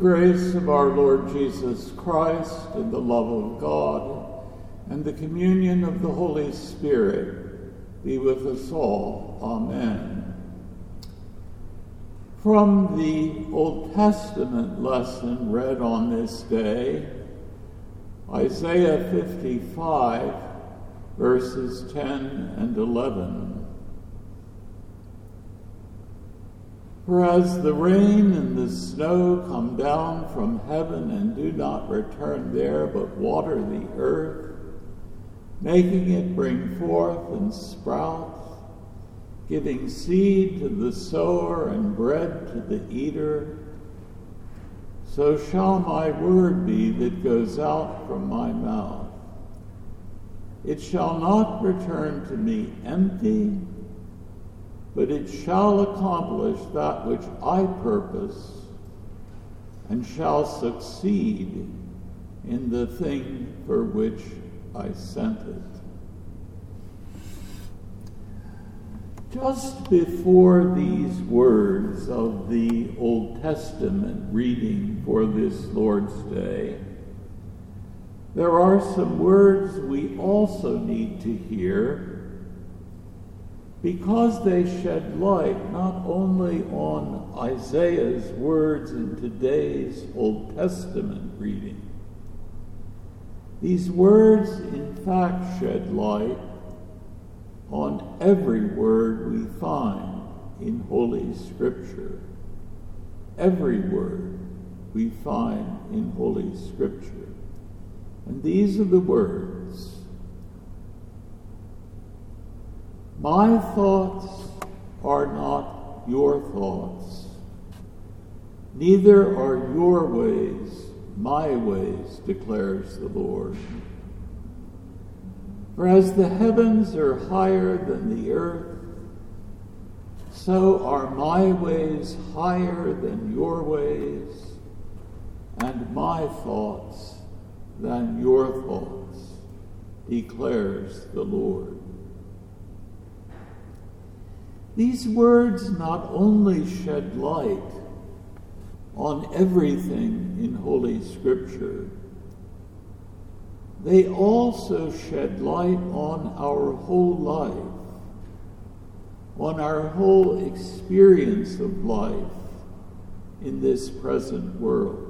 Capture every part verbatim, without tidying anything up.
grace of our Lord Jesus Christ, and the love of God, and the communion of the Holy Spirit be with us all. Amen. From the Old Testament lesson read on this day, Isaiah fifty-five, verses ten and eleven. For as the rain and the snow come down from heaven and do not return there, but water the earth, making it bring forth and sprout, giving seed to the sower and bread to the eater, so shall my word be that goes out from my mouth. It shall not return to me empty, but it shall accomplish that which I purpose, and shall succeed in the thing for which I sent it. Just before these words of the Old Testament reading for this Lord's Day, there are some words we also need to hear, because they shed light not only on Isaiah's words in today's Old Testament reading. These words, in fact, shed light on every word we find in Holy Scripture. Every word we find in Holy Scripture. And these are the words: my thoughts are not your thoughts, neither are your ways my ways, declares the Lord. For as the heavens are higher than the earth, so are my ways higher than your ways, and my thoughts than your thoughts, declares the Lord. These words not only shed light on everything in Holy Scripture, they also shed light on our whole life, on our whole experience of life in this present world.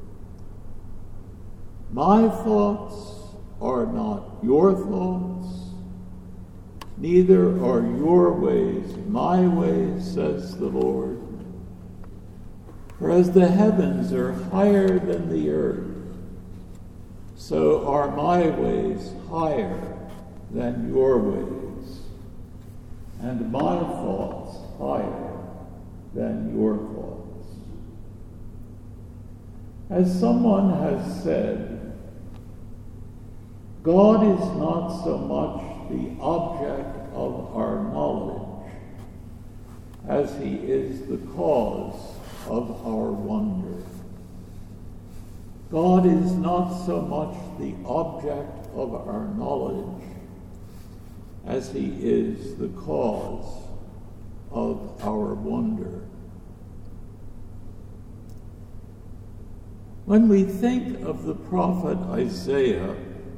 My thoughts are not your thoughts, neither are your ways my ways, says the Lord. For as the heavens are higher than the earth, so are my ways higher than your ways, and my thoughts higher than your thoughts. As someone has said, God is not so much the object of our knowledge as he is the cause of our wonder. God is not so much the object of our knowledge as he is the cause of our wonder. When we think of the prophet Isaiah,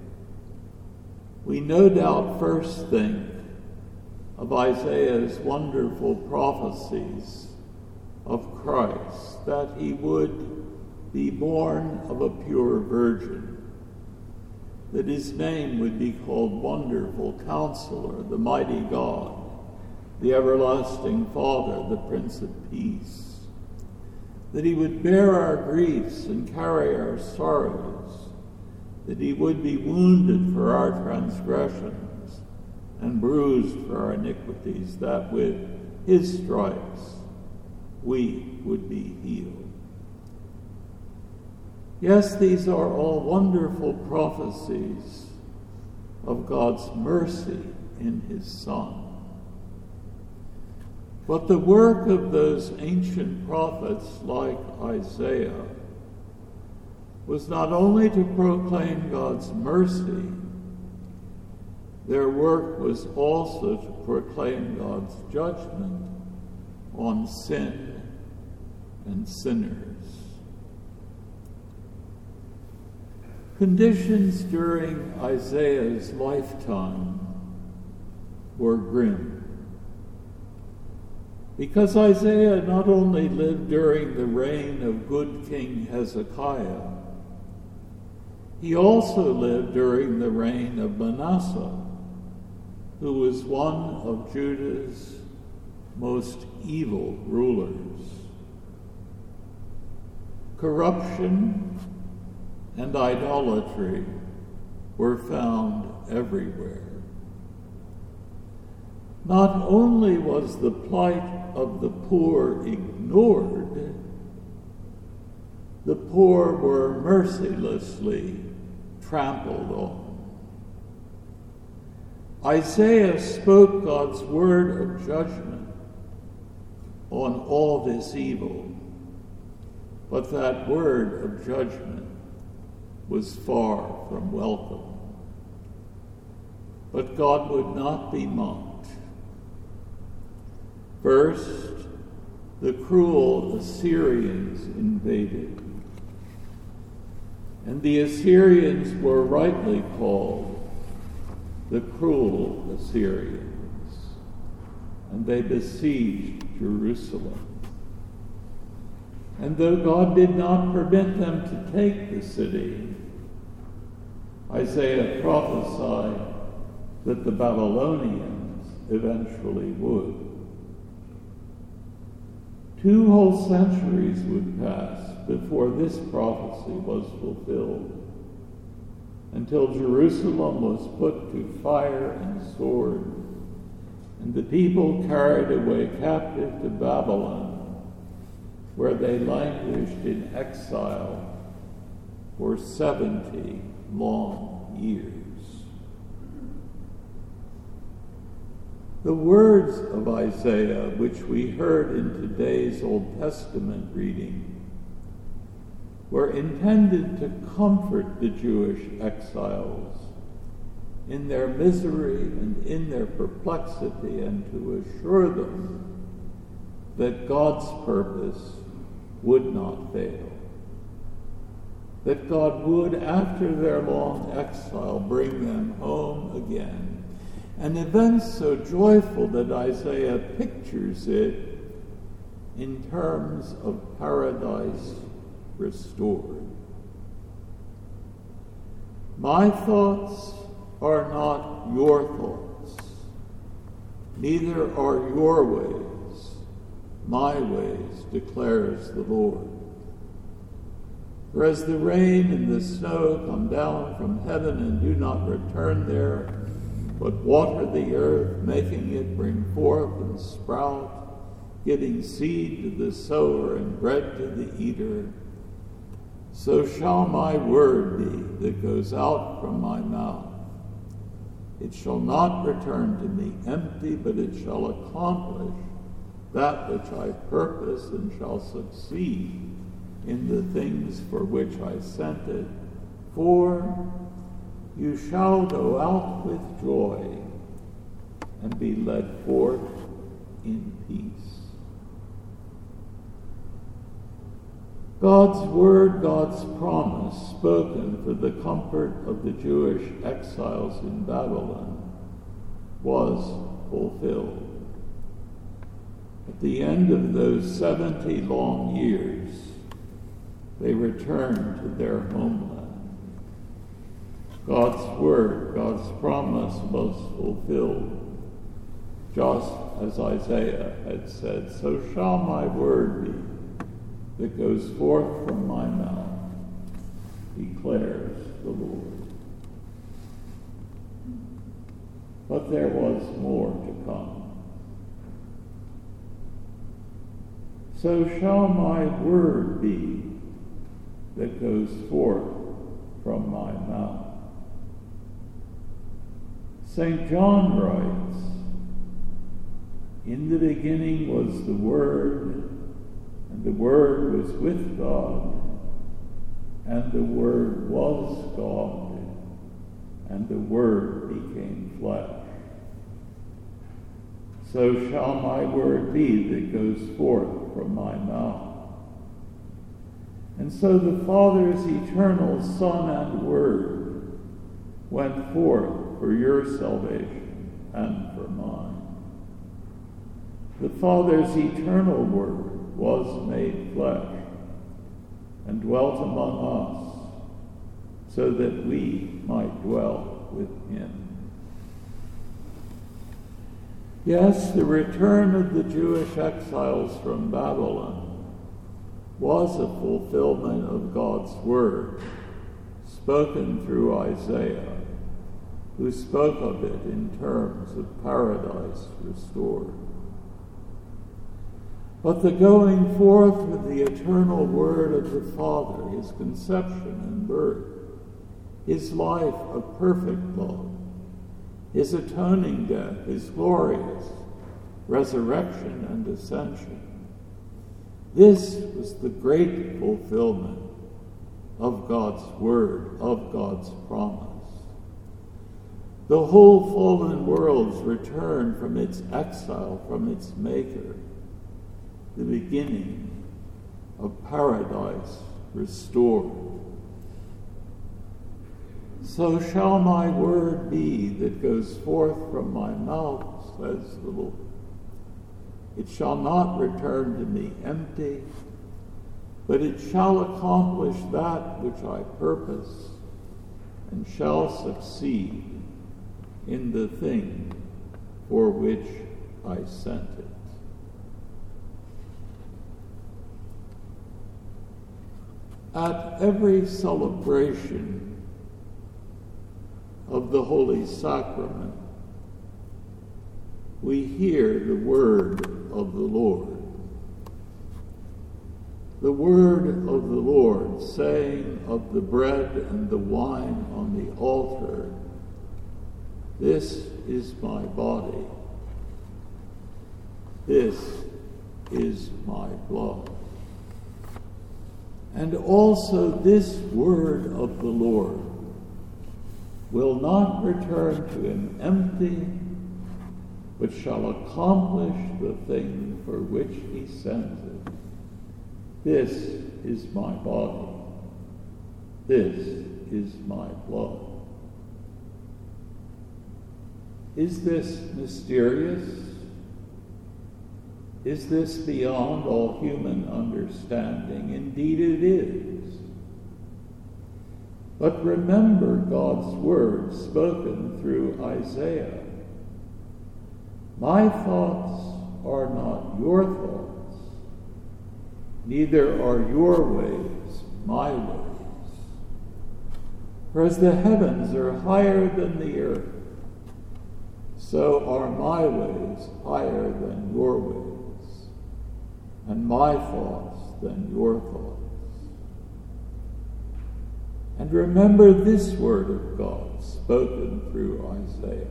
we no doubt first think of Isaiah's wonderful prophecies of Christ, that he would be born of a pure virgin, that his name would be called Wonderful Counselor, the Mighty God, the Everlasting Father, the Prince of Peace, that he would bear our griefs and carry our sorrows, that he would be wounded for our transgressions and bruised for our iniquities, that with his stripes we would be healed. Yes, these are all wonderful prophecies of God's mercy in his Son. But the work of those ancient prophets like Isaiah was not only to proclaim God's mercy, their work was also to proclaim God's judgment on sin and sinners. Conditions during Isaiah's lifetime were grim, because Isaiah not only lived during the reign of good King Hezekiah, he also lived during the reign of Manasseh, who was one of Judah's most evil rulers. Corruption and idolatry were found everywhere. Not only was the plight of the poor ignored, the poor were mercilessly trampled on. Isaiah spoke God's word of judgment on all this evil, but that word of judgment was far from welcome. But God would not be mocked. First, the cruel Assyrians invaded, and the Assyrians were rightly called the cruel Assyrians, and they besieged Jerusalem. And though God did not permit them to take the city, Isaiah prophesied that the Babylonians eventually would. Two whole centuries would pass before this prophecy was fulfilled, until Jerusalem was put to fire and sword, and the people carried away captive to Babylon, where they languished in exile for seventy long years. The words of Isaiah, which we heard in today's Old Testament reading, were intended to comfort the Jewish exiles in their misery and in their perplexity, and to assure them that God's purpose would not fail. That God would, after their long exile, bring them home again. An event so joyful that Isaiah pictures it in terms of paradise restored. My thoughts are not your thoughts, neither are your ways my ways, declares the Lord. For as the rain and the snow come down from heaven and do not return there, but water the earth, making it bring forth and sprout, giving seed to the sower and bread to the eater, so shall my word be that goes out from my mouth. It shall not return to me empty, but it shall accomplish that which I purpose, and shall succeed in the things for which I sent it. For you shall go out with joy and be led forth in peace. God's word, God's promise, spoken for the comfort of the Jewish exiles in Babylon, was fulfilled. At the end of those seventy long years, they returned to their homeland. God's word, God's promise was fulfilled, just as Isaiah had said, so shall my word be that goes forth from my mouth, declares the Lord. But there was more to come. So shall my word be that goes forth from my mouth. Saint John writes, in the beginning was the Word, and the Word was with God, and the Word was God, and the Word became flesh. So shall my word be that goes forth from my mouth. And so the Father's eternal Son and Word went forth for your salvation and for mine. The Father's eternal Word was made flesh and dwelt among us, so that we might dwell with him. Yes, the return of the Jewish exiles from Babylon was a fulfillment of God's word, spoken through Isaiah, who spoke of it in terms of paradise restored. But the going forth of the eternal word of the Father, his conception and birth, his life of perfect love, his atoning death, his glorious resurrection and ascension, this was the great fulfillment of God's word, of God's promise. The whole fallen world's return from its exile, from its maker, the beginning of paradise restored. So shall my word be that goes forth from my mouth, says the Lord. It shall not return to me empty, but it shall accomplish that which I purpose, and shall succeed in the thing for which I sent it. At every celebration of the Holy Sacrament, we hear the word of the Lord. The word of the Lord, saying of the bread and the wine on the altar, "This is my body. This is my blood." And also this word of the Lord will not return to him empty, but shall accomplish the thing for which he sent it. This is my body. This is my blood. Is this mysterious? Is this beyond all human understanding? Indeed it is. But remember God's word spoken through Isaiah. My thoughts are not your thoughts, neither are your ways my ways. For as the heavens are higher than the earth, so are my ways higher than your ways, and my thoughts than your thoughts. And remember this word of God spoken through Isaiah.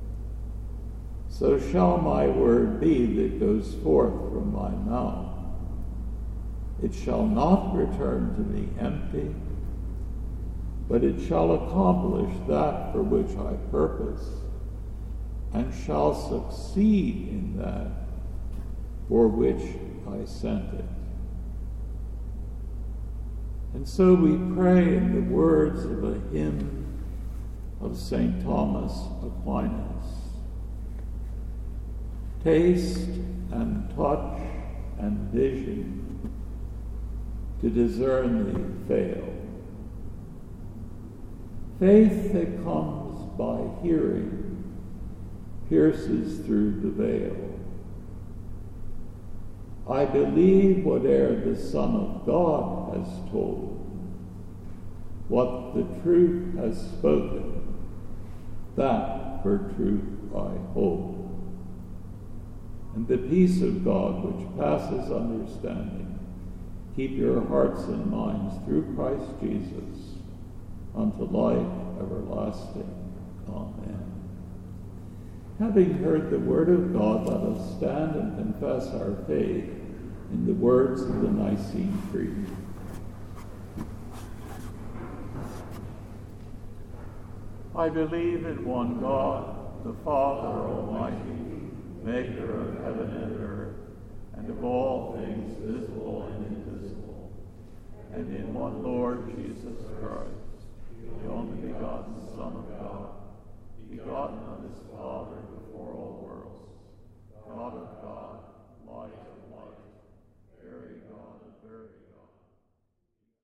So shall my word be that goes forth from my mouth. It shall not return to me empty, but it shall accomplish that for which I purpose, and shall succeed in that for which I sent it. And so we pray in the words of a hymn of Saint Thomas Aquinas. Taste and touch and vision to discern thee fail. Faith that comes by hearing pierces through the veil. I believe whate'er the Son of God has told, what the truth has spoken, that for truth I hold. And the peace of God, which passes understanding, keep your hearts and minds through Christ Jesus unto life everlasting. Amen. Having heard the word of God, let us stand and confess our faith in the words of the Nicene Creed. I believe in one God, the Father Almighty, maker of heaven and earth,